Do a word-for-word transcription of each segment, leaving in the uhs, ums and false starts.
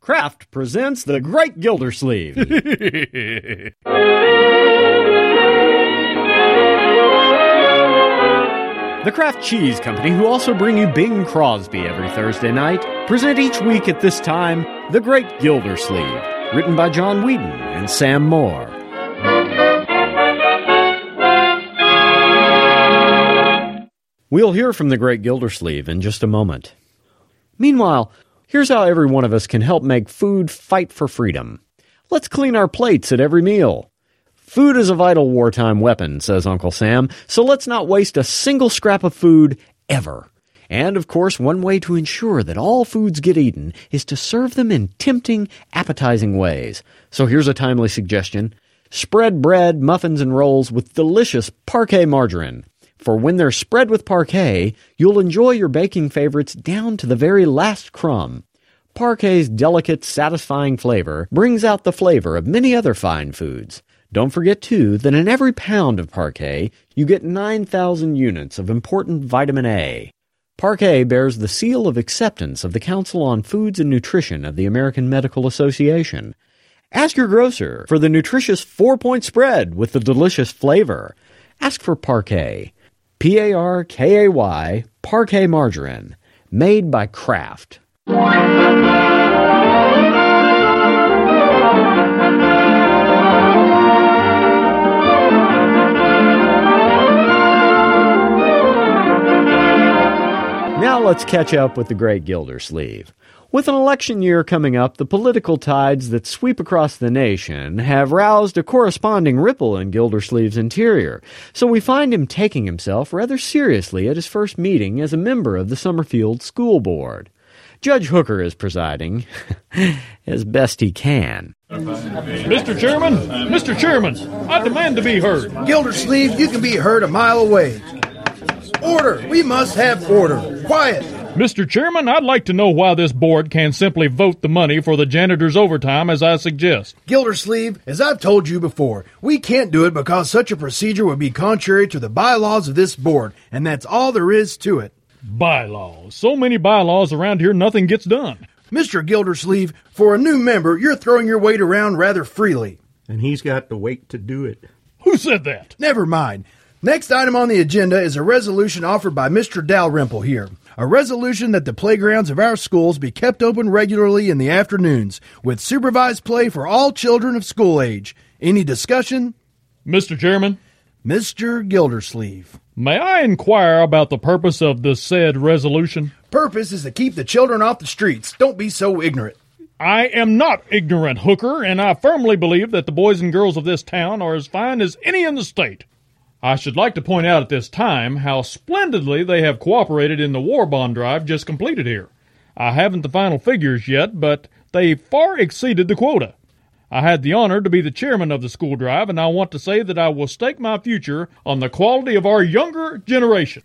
Kraft presents The Great Gildersleeve. The Kraft Cheese Company, who also bring you Bing Crosby every Thursday night, present each week at this time The Great Gildersleeve, written by John Whedon and Sam Moore. We'll hear from The Great Gildersleeve in just a moment. Meanwhile, here's how every one of us can help make food fight for freedom. Let's clean our plates at every meal. Food is a vital wartime weapon, says Uncle Sam, so let's not waste a single scrap of food ever. And, of course, one way to ensure that all foods get eaten is to serve them in tempting, appetizing ways. So here's a timely suggestion. Spread bread, muffins, and rolls with delicious Parkay margarine. For when they're spread with Parkay, you'll enjoy your baking favorites down to the very last crumb. Parkay's delicate, satisfying flavor brings out the flavor of many other fine foods. Don't forget, too, that in every pound of Parkay, you get nine thousand units of important vitamin A. Parkay bears the seal of acceptance of the Council on Foods and Nutrition of the American Medical Association. Ask your grocer for the nutritious four-point spread with the delicious flavor. Ask for Parkay. P A R K A Y, Parkay margarine, made by Kraft. Now let's catch up with the Great Gildersleeve. With an election year coming up, the political tides that sweep across the nation have roused a corresponding ripple in Gildersleeve's interior, so we find him taking himself rather seriously at his first meeting as a member of the Summerfield School Board. Judge Hooker is presiding, as best he can. Mister Chairman, Mister Chairman, I demand to be heard. Gildersleeve, you can be heard a mile away. Order! We must have order. Quiet! Mister Chairman, I'd like to know why this board can't simply vote the money for the janitor's overtime as I suggest. Gildersleeve, as I've told you before, we can't do it because such a procedure would be contrary to the bylaws of this board, and that's all there is to it. Bylaws. So many bylaws around here, nothing gets done. Mister Gildersleeve, for a new member, you're throwing your weight around rather freely. And he's got the weight to do it. Who said that? Never mind. Next item on the agenda is a resolution offered by Mister Dalrymple here. A resolution that the playgrounds of our schools be kept open regularly in the afternoons, with supervised play for all children of school age. Any discussion? Mister Chairman? Mister Gildersleeve. May I inquire about the purpose of the said resolution? Purpose is to keep the children off the streets. Don't be so ignorant. I am not ignorant, Hooker, and I firmly believe that the boys and girls of this town are as fine as any in the state. I should like to point out at this time how splendidly they have cooperated in the war bond drive just completed here. I haven't the final figures yet, but they far exceeded the quota. I had the honor to be the chairman of the school drive, and I want to say that I will stake my future on the quality of our younger generation.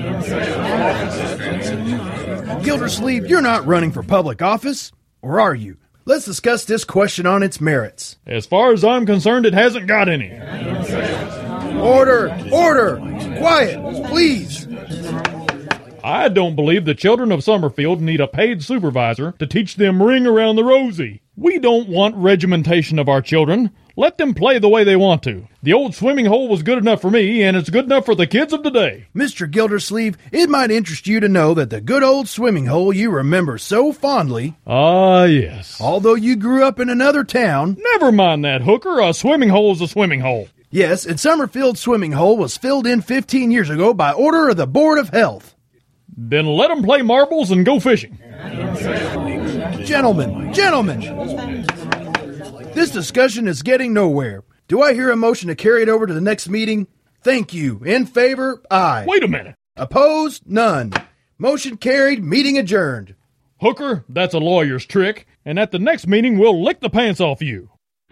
Gildersleeve, you're not running for public office, or are you? Let's discuss this question on its merits. As far as I'm concerned, it hasn't got any. Order! Order! Quiet, please! I don't believe the children of Summerfield need a paid supervisor to teach them ring around the rosy. We don't want regimentation of our children. Let them play the way they want to. The old swimming hole was good enough for me, and it's good enough for the kids of today. Mister Gildersleeve, it might interest you to know that the good old swimming hole you remember so fondly... Ah, uh, yes. Although you grew up in another town... Never mind that, Hooker. A swimming hole is a swimming hole. Yes, and Summerfield swimming hole was filled in fifteen years ago by order of the Board of Health. Then let them play marbles and go fishing. Gentlemen, gentlemen, this discussion is getting nowhere. Do I hear a motion to carry it over to the next meeting? Thank you. In favor, aye. Wait a minute. Opposed, none. Motion carried, meeting adjourned. Hooker, that's a lawyer's trick, and at the next meeting we'll lick the pants off you.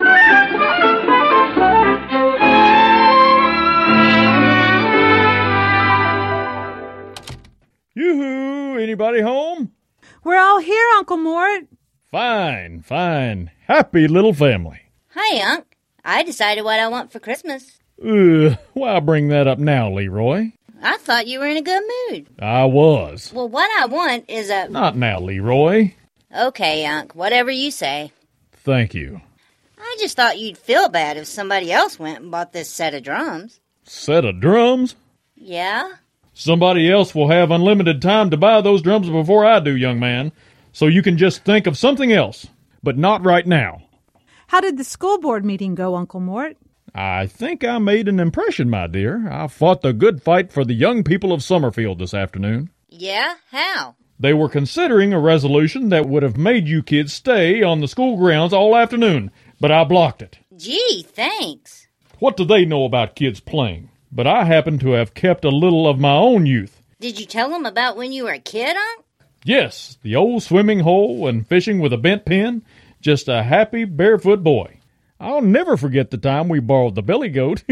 Yoo-hoo! Anybody home? We're all here, Uncle Mort. Fine, fine. Happy little family. Hi, Unc. I decided what I want for Christmas. Ugh, why bring that up now, Leroy? I thought you were in a good mood. I was. Well, what I want is a... Not now, Leroy. Okay, Unc, whatever you say. Thank you. I just thought you'd feel bad if somebody else went and bought this set of drums. Set of drums? Yeah? Somebody else will have unlimited time to buy those drums before I do, young man. So you can just think of something else, but not right now. How did the school board meeting go, Uncle Mort? I think I made an impression, my dear. I fought the good fight for the young people of Summerfield this afternoon. Yeah? How? They were considering a resolution that would have made you kids stay on the school grounds all afternoon, but I blocked it. Gee, thanks. What do they know about kids playing? But I happen to have kept a little of my own youth. Did you tell them about when you were a kid, Unc? Yes, the old swimming hole and fishing with a bent pin. Just a happy, barefoot boy. I'll never forget the time we borrowed the billy goat.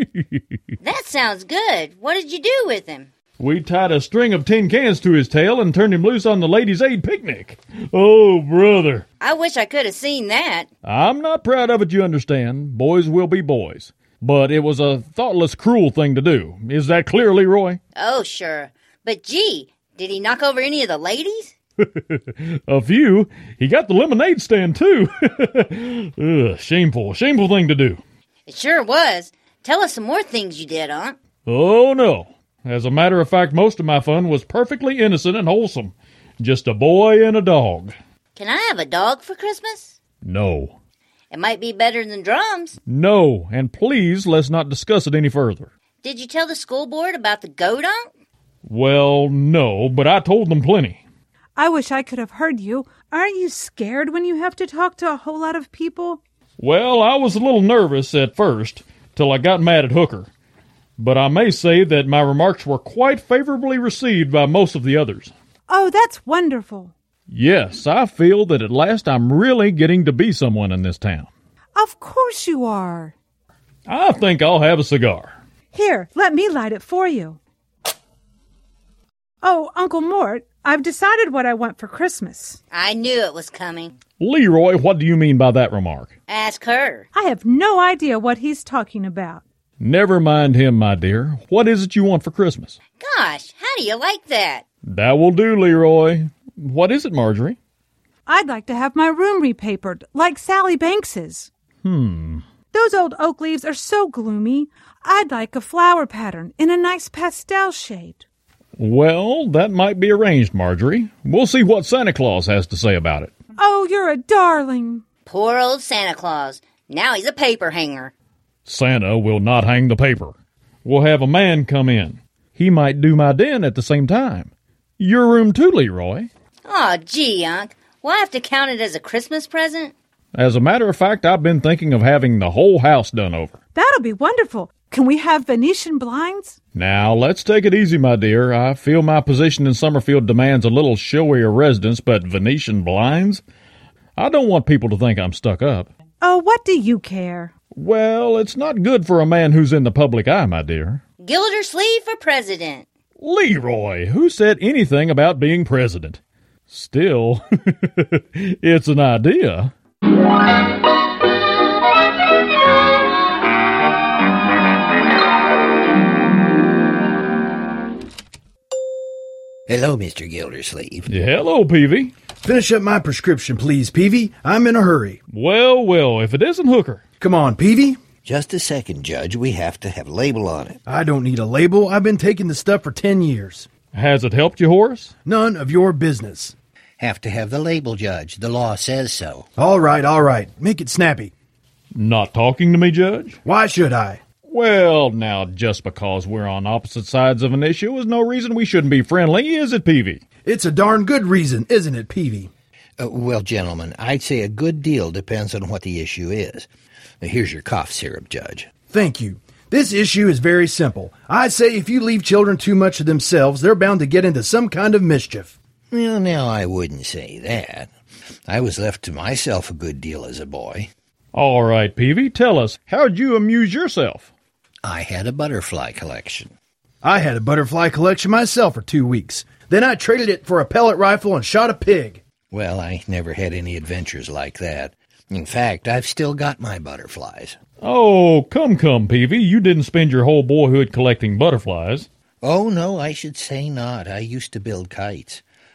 That sounds good. What did you do with him? We tied a string of tin cans to his tail and turned him loose on the Ladies' Aid picnic. Oh, brother. I wish I could have seen that. I'm not proud of it, you understand. Boys will be boys. But it was a thoughtless, cruel thing to do. Is that clear, Leroy? Oh, sure. But gee, did he knock over any of the ladies? A few. He got the lemonade stand, too. Ugh, shameful, shameful thing to do. It sure was. Tell us some more things you did, Unc. Oh, no. As a matter of fact, most of my fun was perfectly innocent and wholesome. Just a boy and a dog. Can I have a dog for Christmas? No. It might be better than drums. No, and please let's not discuss it any further. Did you tell the school board about the goat, Unc? Well, no, but I told them plenty. I wish I could have heard you. Aren't you scared when you have to talk to a whole lot of people? Well, I was a little nervous at first, till I got mad at Hooker. But I may say that my remarks were quite favorably received by most of the others. Oh, that's wonderful. Yes, I feel that at last I'm really getting to be someone in this town. Of course you are. I think I'll have a cigar. Here, let me light it for you. Oh, Uncle Mort, I've decided what I want for Christmas. I knew it was coming. Leroy, what do you mean by that remark? Ask her. I have no idea what he's talking about. Never mind him, my dear. What is it you want for Christmas? Gosh, how do you like that? That will do, Leroy. What is it, Marjorie? I'd like to have my room repapered, like Sally Banks's. Hmm. Those old oak leaves are so gloomy. I'd like a flower pattern in a nice pastel shade. Well, that might be arranged, Marjorie. We'll see what Santa Claus has to say about it. Oh, you're a darling. Poor old Santa Claus. Now he's a paper hanger. Santa will not hang the paper. We'll have a man come in. He might do my den at the same time. Your room too, Leroy. Aw, gee, Unc. Will I have to count it as a Christmas present? As a matter of fact, I've been thinking of having the whole house done over. That'll be wonderful. Can we have Venetian blinds? Now, let's take it easy, my dear. I feel my position in Summerfield demands a little showier residence, but Venetian blinds? I don't want people to think I'm stuck up. Oh, what do you care? Well, it's not good for a man who's in the public eye, my dear. Gildersleeve for president. Leroy, who said anything about being president? Still, it's an idea. Hello, Mister Gildersleeve. Hello, Peavy. Finish up my prescription, please, Peavy. I'm in a hurry. Well, well, if it isn't Hooker. Come on, Peavy. Just a second, Judge. We have to have a label on it. I don't need a label. I've been taking the stuff for ten years. Has it helped you, Horace? None of your business. Have to have the label, Judge. The law says so. All right, all right. Make it snappy. Not talking to me, Judge? Why should I? Well, now, just because we're on opposite sides of an issue is no reason we shouldn't be friendly, is it, Peavy? It's a darn good reason, isn't it, Peavy? Uh, well, gentlemen, I'd say a good deal depends on what the issue is. Now, here's your cough syrup, Judge. Thank you. This issue is very simple. I say if you leave children too much to themselves, they're bound to get into some kind of mischief. Well, now, I wouldn't say that. I was left to myself a good deal as a boy. All right, Peavy, tell us, how'd you amuse yourself? I had a butterfly collection. I had a butterfly collection myself for two weeks. Then I traded it for a pellet rifle and shot a pig. Well, I never had any adventures like that. In fact, I've still got my butterflies. Oh, come, come, Peavy. You didn't spend your whole boyhood collecting butterflies. Oh, no, I should say not. I used to build kites.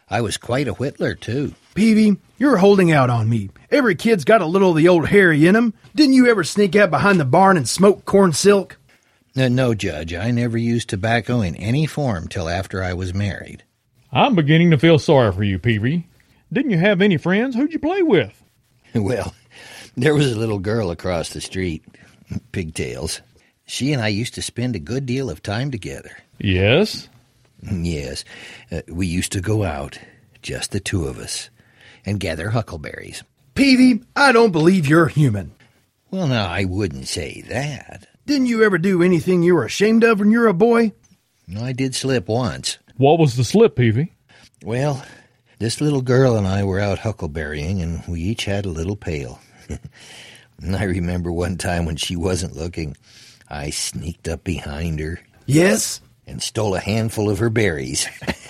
I was quite a whittler, too. Peavy, you're holding out on me. Every kid's got a little of the old Harry in 'em. Didn't you ever sneak out behind the barn and smoke corn silk? No, no, Judge, I never used tobacco in any form till after I was married. I'm beginning to feel sorry for you, Peavy. Didn't you have any friends? Who'd you play with? Well, there was a little girl across the street, Pigtails. She and I used to spend a good deal of time together. Yes? Yes, uh, we used to go out, just the two of us, and gather huckleberries. Peavy, I don't believe you're human. Well, now, I wouldn't say that. Didn't you ever do anything you were ashamed of when you were a boy? I did slip once. What was the slip, Peavy? Well, this little girl and I were out huckleberrying, and we each had a little pail. I remember one time when she wasn't looking, I sneaked up behind her. Yes? And stole a handful of her berries.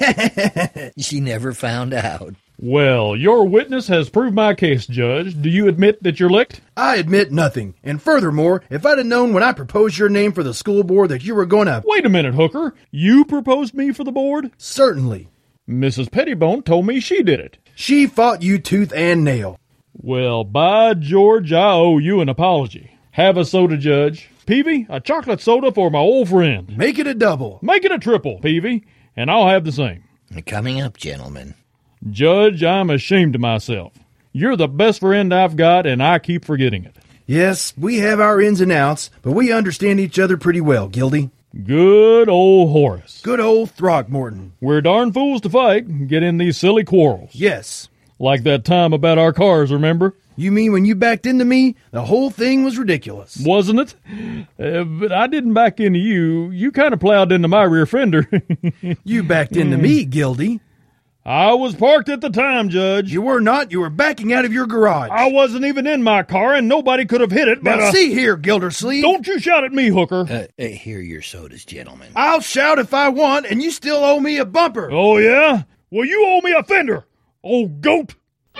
She never found out. Well, your witness has proved my case, Judge. Do you admit that you're licked? I admit nothing. And furthermore, if I'd have known when I proposed your name for the school board that you were going to... Wait a minute, Hooker. You proposed me for the board? Certainly. Missus Pettibone told me she did it. She fought you tooth and nail. Well, by George, I owe you an apology. Have a soda, Judge. Peavy, a chocolate soda for my old friend. Make it a double. Make it a triple, Peavy, and I'll have the same. Coming up, gentlemen. Judge, I'm ashamed of myself. You're the best friend I've got, and I keep forgetting it. Yes, we have our ins and outs, but we understand each other pretty well, Gildy. Good old Horace. Good old Throckmorton. We're darn fools to fight and get in these silly quarrels. Yes. Like that time about our cars, remember? You mean when you backed into me, the whole thing was ridiculous. Wasn't it? Uh, but I didn't back into you. You kind of plowed into my rear fender. You backed into me, Gildy. I was parked at the time, Judge. You were not. You were backing out of your garage. I wasn't even in my car, and nobody could have hit it. But, now, uh, see here, Gildersleeve. Don't you shout at me, Hooker. Uh, uh, here are your sodas, gentlemen. I'll shout if I want, and you still owe me a bumper. Oh, yeah? Well, you owe me a fender, old goat.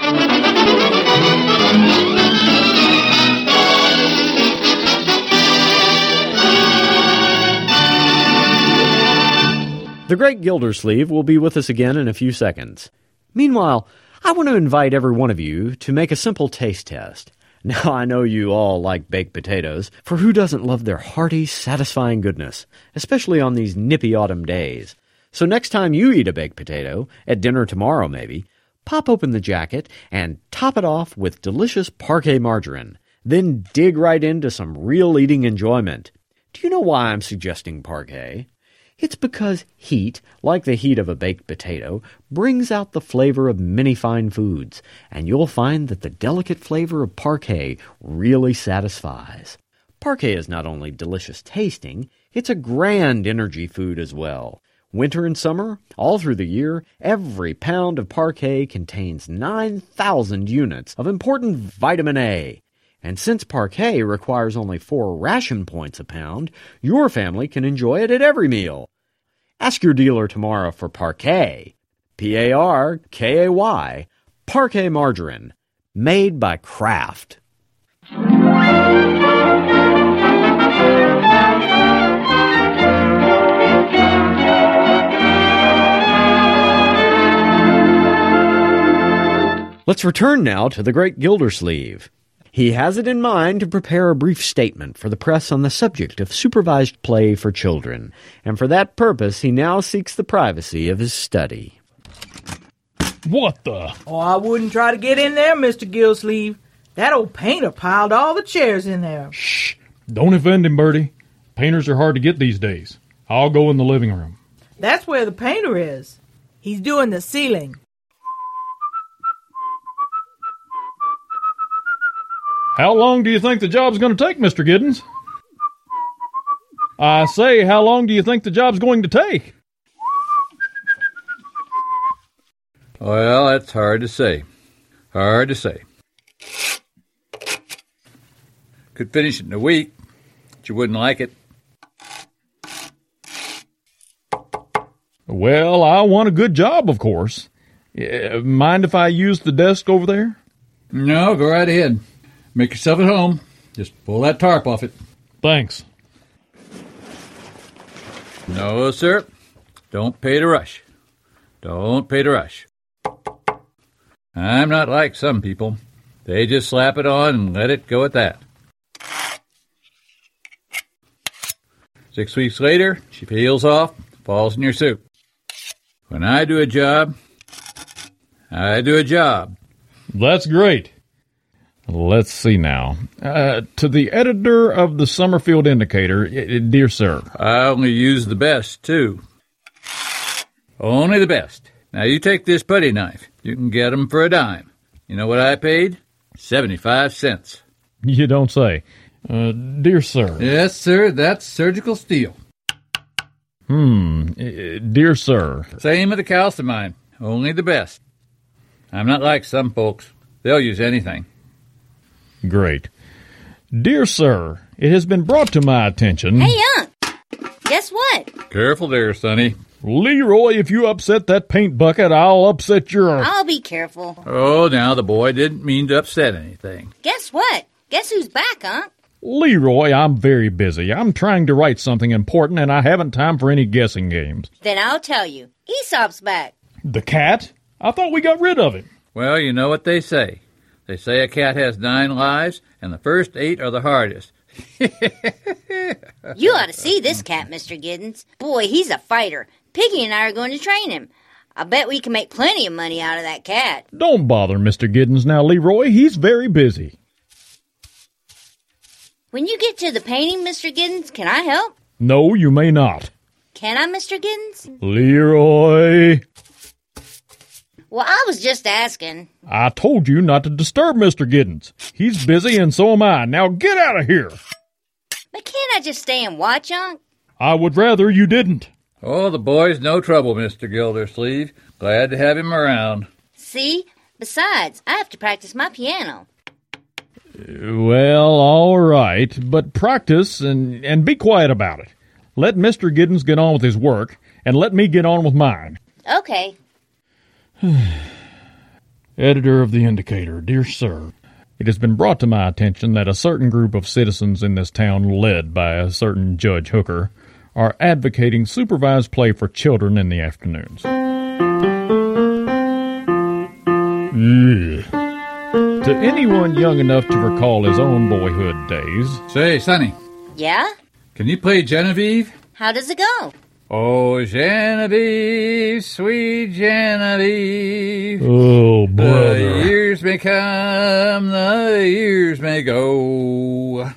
The Great Gildersleeve will be with us again in a few seconds. Meanwhile, I want to invite every one of you to make a simple taste test. Now, I know you all like baked potatoes, for who doesn't love their hearty, satisfying goodness, especially on these nippy autumn days? So next time you eat a baked potato, at dinner tomorrow maybe, pop open the jacket and top it off with delicious Parkay margarine. Then dig right into some real eating enjoyment. Do you know why I'm suggesting Parkay? It's because heat, like the heat of a baked potato, brings out the flavor of many fine foods, and you'll find that the delicate flavor of Parkay really satisfies. Parkay is not only delicious tasting, it's a grand energy food as well. Winter and summer, all through the year, every pound of Parkay contains nine thousand units of important vitamin A. And since Parkay requires only four ration points a pound, your family can enjoy it at every meal. Ask your dealer tomorrow for Parkay, P A R K A Y, Parkay margarine, made by Kraft. Let's return now to the Great Gildersleeve. He has it in mind to prepare a brief statement for the press on the subject of supervised play for children, and for that purpose he now seeks the privacy of his study. What the? Oh, I wouldn't try to get in there, Mister Gillsleeve. That old painter piled all the chairs in there. Shh! Don't offend him, Bertie. Painters are hard to get these days. I'll go in the living room. That's where the painter is. He's doing the ceiling. How long do you think the job's going to take, Mister Giddens? I say, how long do you think the job's going to take? Well, that's hard to say. Hard to say. Could finish it in a week, but you wouldn't like it. Well, I want a good job, of course. Yeah, mind if I use the desk over there? No, go right ahead. Make yourself at home. Just pull that tarp off it. Thanks. No, sir. Don't pay to rush. Don't pay to rush. I'm not like some people. They just slap it on and let it go at that. Six weeks later, she peels off, falls in your soup. When I do a job, I do a job. That's great. Let's see now. Uh, to the editor of the Summerfield Indicator, dear sir. I only use the best, too. Only the best. Now, you take this putty knife. You can get 'em for a dime. You know what I paid? seventy-five cents. You don't say. Uh, dear sir. Yes, sir, that's surgical steel. Hmm, uh, dear sir. Same with the calcimine. Only the best. I'm not like some folks. They'll use anything. Great. Dear sir, it has been brought to my attention... Hey, Unc! Guess what? Careful there, Sonny. Leroy, if you upset that paint bucket, I'll upset your... I'll be careful. Oh, now the boy didn't mean to upset anything. Guess what? Guess who's back, Unc? Leroy, I'm very busy. I'm trying to write something important, and I haven't time for any guessing games. Then I'll tell you. Aesop's back. The cat? I thought we got rid of him. Well, you know what they say. They say a cat has nine lives, and the first eight are the hardest. You ought to see this cat, Mister Giddens. Boy, he's a fighter. Piggy and I are going to train him. I bet we can make plenty of money out of that cat. Don't bother Mister Giddens now, Leroy. He's very busy. When you get to the painting, Mister Giddens, can I help? No, you may not. Can I, Mister Giddens? Leroy. Well, I was just asking. I told you not to disturb Mister Giddens. He's busy and so am I. Now get out of here. But can't I just stay and watch, Unc? I would rather you didn't. Oh, the boy's no trouble, Mister Gildersleeve. Glad to have him around. See? Besides, I have to practice my piano. Well, all right, but practice and, and be quiet about it. Let Mister Giddens get on with his work, and let me get on with mine. Okay. Editor of the Indicator, dear sir, it has been brought to my attention that a certain group of citizens in this town, led by a certain Judge Hooker, are advocating supervised play for children in the afternoons. Ugh. To anyone young enough to recall his own boyhood days... Say, Sonny. Yeah? Can you play Genevieve? How does it go? Oh, Genevieve, sweet Genevieve. Oh, brother. The years may come, the years may go.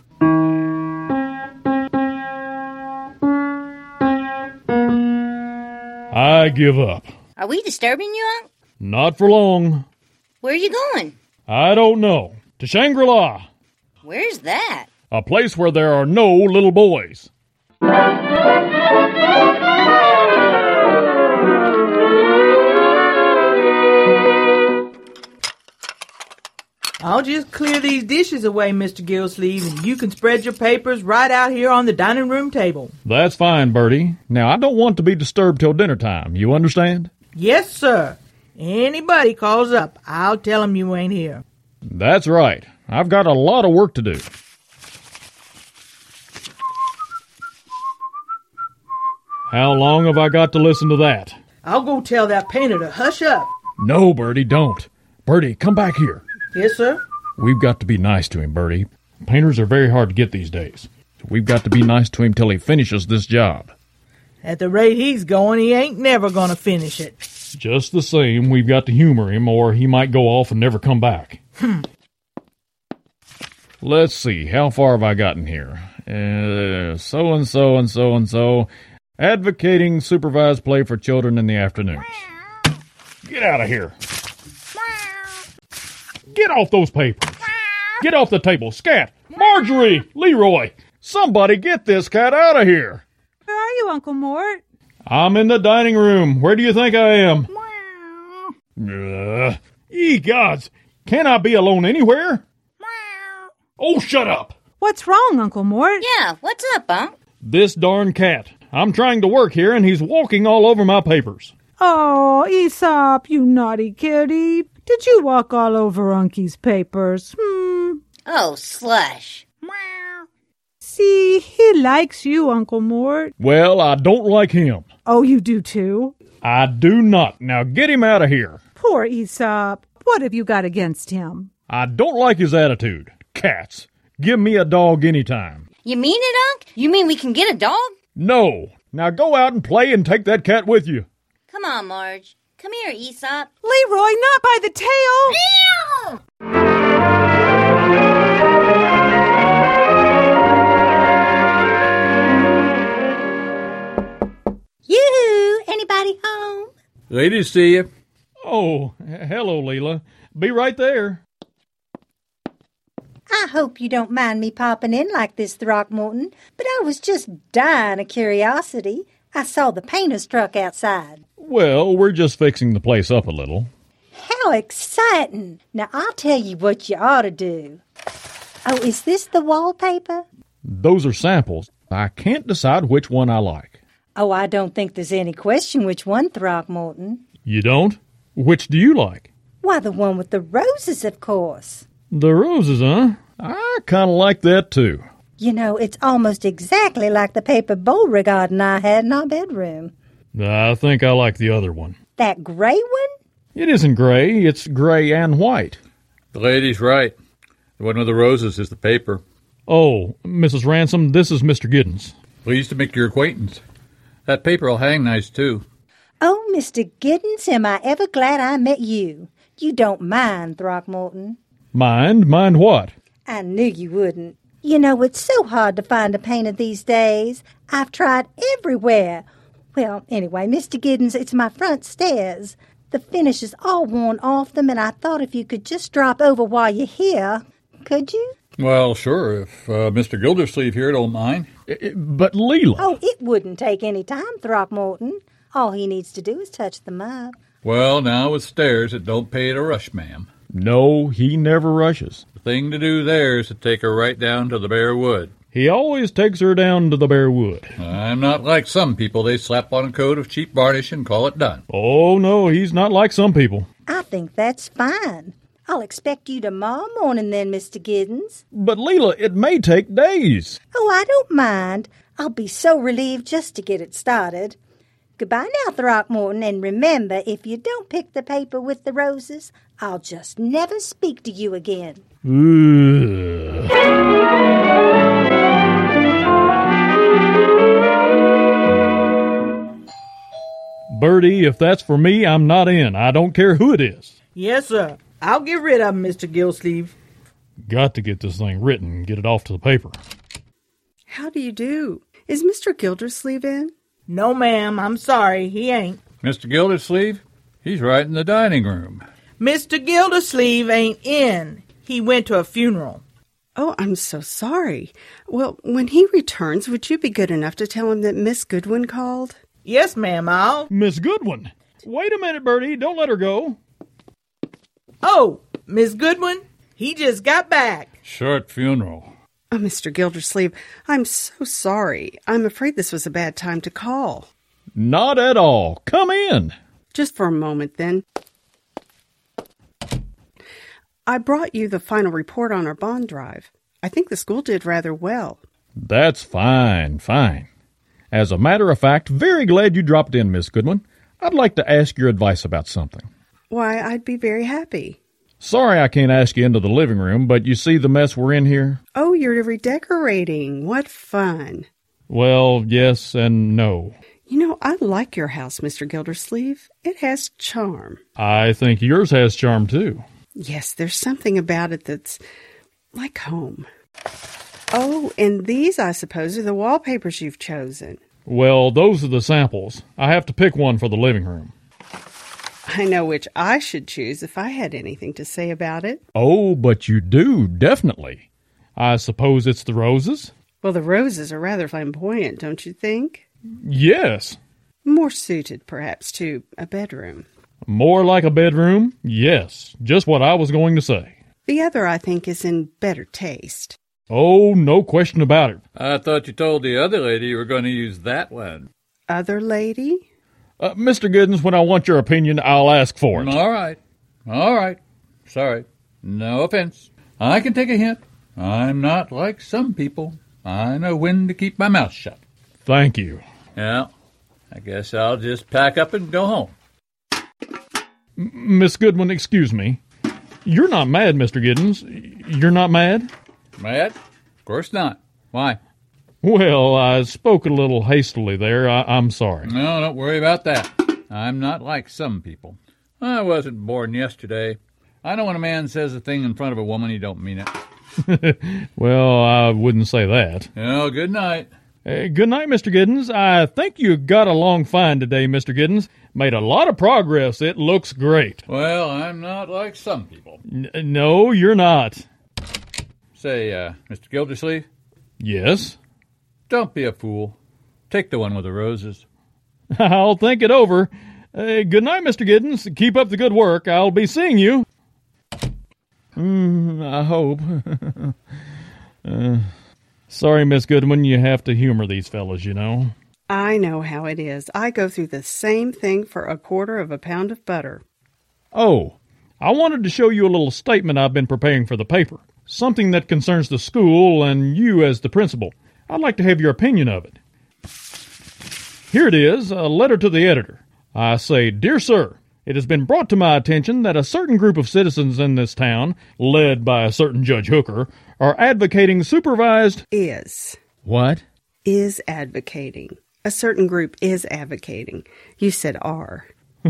I give up. Are we disturbing you, Unc? Not for long. Where are you going? I don't know. To Shangri-La. Where's that? A place where there are no little boys. I'll just clear these dishes away, Mister Gillsleeve, and you can spread your papers right out here on the dining room table. That's fine, Bertie. Now, I don't want to be disturbed till dinner time. You understand? Yes, sir. Anybody calls up, I'll tell 'em you ain't here. That's right. I've got a lot of work to do. How long have I got to listen to that? I'll go tell that painter to hush up. No, Bertie, don't. Bertie, come back here. Yes, sir? We've got to be nice to him, Bertie. Painters are very hard to get these days. So we've got to be nice to him till he finishes this job. At the rate he's going, he ain't never gonna finish it. Just the same, we've got to humor him, or he might go off and never come back. Hmm. Let's see, how far have I gotten here? Uh, so-and-so and so-and-so, advocating supervised play for children in the afternoons. Get out of here. Get off those papers. Get off the table. Scat, Marjorie, Leroy, somebody get this cat out of here. Where are you, Uncle Mort? I'm in the dining room. Where do you think I am? Uh, ye gods, can I be alone anywhere? Oh, shut up. What's wrong, Uncle Mort? Yeah, what's up, Unc? This darn cat. I'm trying to work here, and he's walking all over my papers. Oh, Aesop, you naughty kitty. Did you walk all over Uncie's papers? Hmm. Oh, slush. See, he likes you, Uncle Mort. Well, I don't like him. Oh, you do too? I do not. Now get him out of here. Poor Aesop. What have you got against him? I don't like his attitude. Cats. Give me a dog anytime. You mean it, Unc? You mean we can get a dog? No. Now go out and play and take that cat with you. Come on, Marge. Come here, Aesop. Leroy, not by the tail! Meow! Yoo-hoo! Anybody home? Ladies, see you. Oh, hello, Leela. Be right there. I hope you don't mind me popping in like this, Throckmorton, but I was just dying of curiosity. I saw the painter's truck outside. Well, we're just fixing the place up a little. How exciting! Now, I'll tell you what you ought to do. Oh, is this the wallpaper? Those are samples. I can't decide which one I like. Oh, I don't think there's any question which one, Throckmorton. You don't? Which do you like? Why, the one with the roses, of course. The roses, huh? I kind of like that, too. You know, it's almost exactly like the paper Beauregard and I had in our bedroom. I think I like the other one. That gray one? It isn't gray. It's gray and white. The lady's right. The one with the roses is the paper. Oh, Missus Ransom, this is Mister Giddens. Pleased to make your acquaintance. That paper will hang nice, too. Oh, Mister Giddens, am I ever glad I met you. You don't mind, Throckmorton. Mind? Mind what? I knew you wouldn't. You know, it's so hard to find a painter these days. I've tried everywhere. Well, anyway, Mister Giddens, it's my front stairs. The finish is all worn off them, and I thought if you could just drop over while you're here. Could you? Well, sure, if uh, Mister Gildersleeve here don't mind. I, but Leela... Oh, it wouldn't take any time, Throckmorton. All he needs to do is touch them up. Well, now with stairs, it don't pay to rush, ma'am. No, he never rushes. The thing to do there is to take her right down to the bare wood. He always takes her down to the bare wood. I'm not like some people. They slap on a coat of cheap varnish and call it done. Oh, no, he's not like some people. I think that's fine. I'll expect you tomorrow morning then, Mister Giddens. But, Leela, it may take days. Oh, I don't mind. I'll be so relieved just to get it started. Goodbye now, Throckmorton, and remember, if you don't pick the paper with the roses, I'll just never speak to you again. Ugh. Bertie, if that's for me, I'm not in. I don't care who it is. Yes, sir. I'll get rid of him, Mister Gillsleeve. Got to get this thing written and get it off to the paper. How do you do? Is Mister Gildersleeve in? No, ma'am. I'm sorry. He ain't. Mister Gildersleeve? He's right in the dining room. Mister Gildersleeve ain't in. He went to a funeral. Oh, I'm so sorry. Well, when he returns, would you be good enough to tell him that Miss Goodwin called? Yes, ma'am, I'll... Miss Goodwin? Wait a minute, Bertie. Don't let her go. Oh, Miss Goodwin? He just got back. Short funeral. Oh, Mister Gildersleeve, I'm so sorry. I'm afraid this was a bad time to call. Not at all. Come in. Just for a moment, then. I brought you the final report on our bond drive. I think the school did rather well. That's fine, fine. As a matter of fact, very glad you dropped in, Miss Goodwin. I'd like to ask your advice about something. Why, I'd be very happy. Sorry I can't ask you into the living room, but you see the mess we're in here? Oh, you're redecorating. What fun. Well, yes and no. You know, I like your house, Mister Gildersleeve. It has charm. I think yours has charm, too. Yes, there's something about it that's like home. Oh, and these, I suppose, are the wallpapers you've chosen. Well, those are the samples. I have to pick one for the living room. I know which I should choose if I had anything to say about it. Oh, but you do, definitely. I suppose it's the roses? Well, the roses are rather flamboyant, don't you think? Yes. More suited, perhaps, to a bedroom. More like a bedroom? Yes, just what I was going to say. The other, I think, is in better taste. Oh, no question about it. I thought you told the other lady you were going to use that one. Other lady? Uh, Mister Giddens, when I want your opinion, I'll ask for it. All right. All right. Sorry. No offense. I can take a hint. I'm not like some people. I know when to keep my mouth shut. Thank you. Yeah. I guess I'll just pack up and go home. M- Miss Goodwin, excuse me. You're not mad, Mister Giddens. You're not mad? Mad? Of course not. Why? Well, I spoke a little hastily there. I- I'm sorry. No, don't worry about that. I'm not like some people. I wasn't born yesterday. I know when a man says a thing in front of a woman, he don't mean it. Well, I wouldn't say that. Oh, good night. Hey, good night, Mister Giddens. I think you got along fine today, Mister Giddens. Made a lot of progress. It looks great. Well, I'm not like some people. N- no, you're not. Say, uh, Mister Gildersleeve? Yes? Don't be a fool. Take the one with the roses. I'll think it over. Uh, good night, Mister Giddens. Keep up the good work. I'll be seeing you. Mm, I hope. uh, sorry, Miss Goodwin, you have to humor these fellas, you know. I know how it is. I go through the same thing for a quarter of a pound of butter. Oh, I wanted to show you a little statement I've been preparing for the paper. Something that concerns the school and you as the principal. I'd like to have your opinion of it. Here it is, a letter to the editor. I say, Dear Sir, it has been brought to my attention that a certain group of citizens in this town, led by a certain Judge Hooker, are advocating supervised... Is. What? Is advocating. A certain group is advocating. You said are.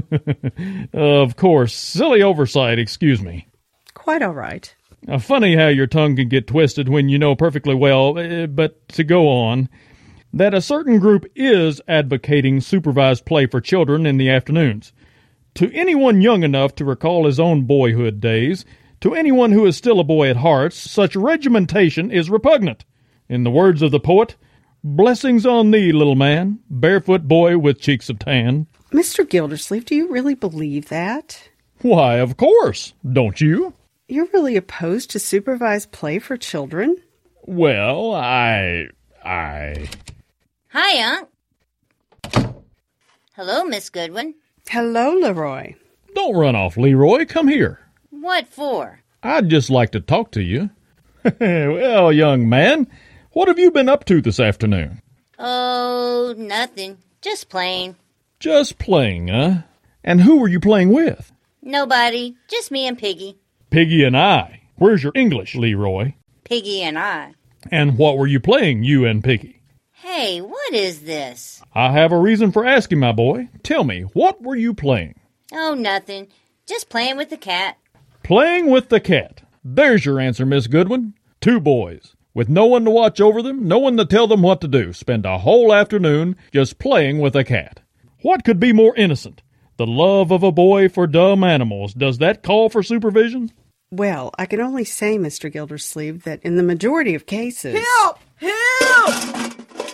Of course, silly oversight, excuse me. Quite all right. Uh, funny how your tongue can get twisted when you know perfectly well, uh, but to go on, that a certain group is advocating supervised play for children in the afternoons. To anyone young enough to recall his own boyhood days, to anyone who is still a boy at heart, such regimentation is repugnant. In the words of the poet, blessings on thee, little man, barefoot boy with cheeks of tan. Mister Gildersleeve, do you really believe that? Why, of course. Don't you? You're really opposed to supervised play for children? Well, I... I... Hi, Unc. Hello, Miss Goodwin. Hello, Leroy. Don't run off, Leroy. Come here. What for? I'd just like to talk to you. Well, young man, what have you been up to this afternoon? Oh, nothing. Just playing. Just playing, huh? And who were you playing with? Nobody. Just me and Piggy. Piggy and I. Where's your English, Leroy? Piggy and I. And what were you playing, you and Piggy? Hey, what is this? I have a reason for asking, my boy. Tell me, what were you playing? Oh, nothing. Just playing with the cat. Playing with the cat. There's your answer, Miss Goodwin. Two boys, with no one to watch over them, no one to tell them what to do, spend a whole afternoon just playing with a cat. What could be more innocent? The love of a boy for dumb animals. Does that call for supervision? Well, I can only say, Mister Gildersleeve, that in the majority of cases... Help! Help!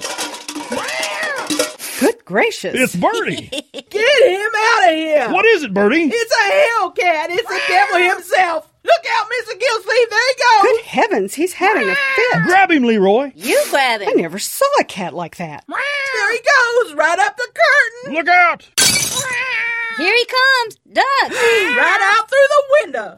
Good gracious. It's Bertie. Get him out of here! What is it, Bertie? It's a hellcat. It's the devil himself. Look out, Mister Gildersleeve. There he goes. Good heavens, he's having a fit. Grab him, Leroy. You grab I him. never saw a cat like that. There he goes, right up the curtain. Look out. Here he comes. Duck. Right out through the window.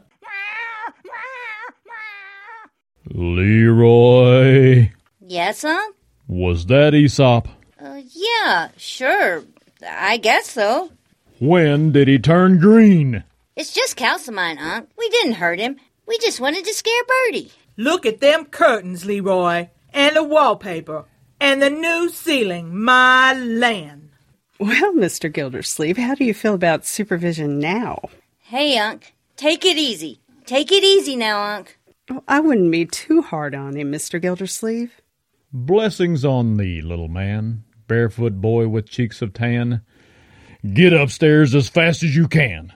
Leroy. Yes, Unc? Was that Aesop? Uh, yeah, sure. I guess so. When did he turn green? It's just calcimine, Unc. We didn't hurt him. We just wanted to scare Bertie. Look at them curtains, Leroy. And the wallpaper. And the new ceiling. My land. Well, Mister Gildersleeve, how do you feel about supervision now? Hey, Unc. Take it easy. Take it easy now, Unc. Oh, I wouldn't be too hard on him, Mister Gildersleeve. Blessings on thee, little man, barefoot boy with cheeks of tan. Get upstairs as fast as you can.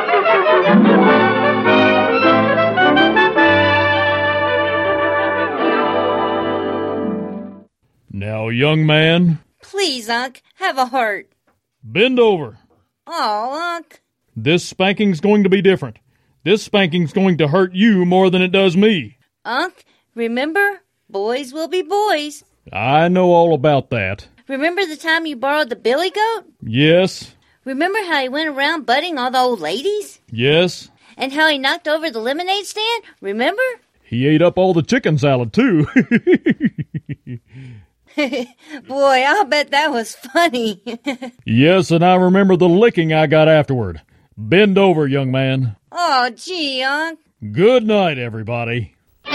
Now, young man, Please, Unc. Have a heart. bend over. Aw, Unc. This spanking's going to be different. This spanking's going to hurt you more than it does me. Unc, remember? Boys will be boys. I know all about that. Remember the time you borrowed the billy goat? Yes, Remember how he went around butting all the old ladies? yes. And how he knocked over the lemonade stand? Remember? He ate up all the chicken salad, too. Boy, I'll bet that was funny. Yes, and I remember the licking I got afterward. Bend over, young man. Oh, gee, Unc. Good night, everybody.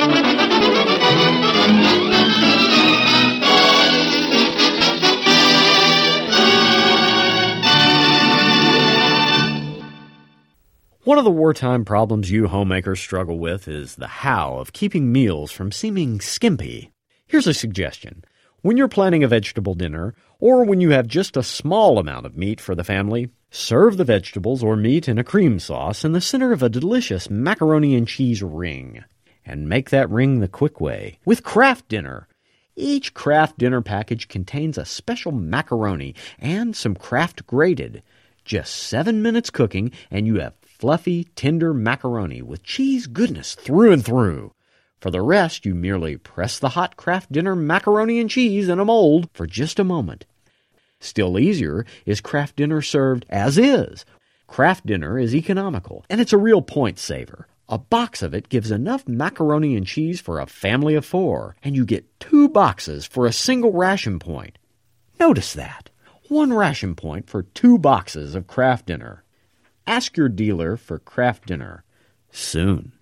One of the wartime problems you homemakers struggle with is the how of keeping meals from seeming skimpy. Here's a suggestion. When you're planning a vegetable dinner, or when you have just a small amount of meat for the family, serve the vegetables or meat in a cream sauce in the center of a delicious macaroni and cheese ring. And make that ring the quick way with Kraft Dinner. Each Kraft Dinner package contains a special macaroni and some Kraft grated. Just seven minutes cooking, and you have fluffy, tender macaroni with cheese goodness through and through. For the rest, you merely press the hot Kraft Dinner macaroni and cheese in a mold for just a moment. Still easier is Kraft Dinner served as is. Kraft Dinner is economical, and it's a real point saver. A box of it gives enough macaroni and cheese for a family of four, and you get two boxes for a single ration point. Notice that. One ration point for two boxes of Kraft Dinner. Ask your dealer for Kraft Dinner soon.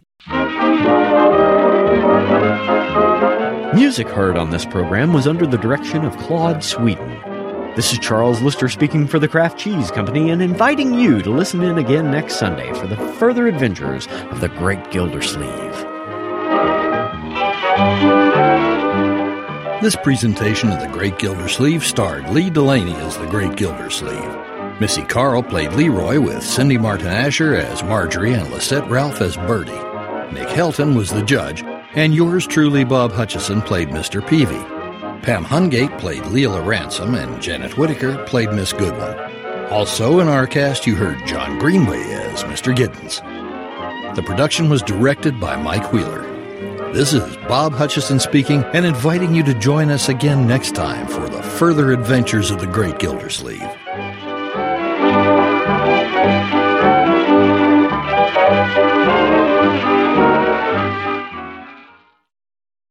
Music heard on this program was under the direction of Claude Sweeten. This is Charles Lister speaking for the Kraft Cheese Company and inviting you to listen in again next Sunday for the further adventures of the Great Gildersleeve. This presentation of the Great Gildersleeve starred Lee Delaney as the Great Gildersleeve. Missy Carl played Leroy with Cindy Martin Asher as Marjorie and Lisette Ralph as Bertie. Nick Helton was the judge, and yours truly, Bob Hutchison, played Mister Peavy. Pam Hungate played Leela Ransom, and Janet Whitaker played Miss Goodwin. Also in our cast, you heard John Greenway as Mister Giddens. The production was directed by Mike Wheeler. This is Bob Hutchison speaking and inviting you to join us again next time for the further adventures of the Great Gildersleeve.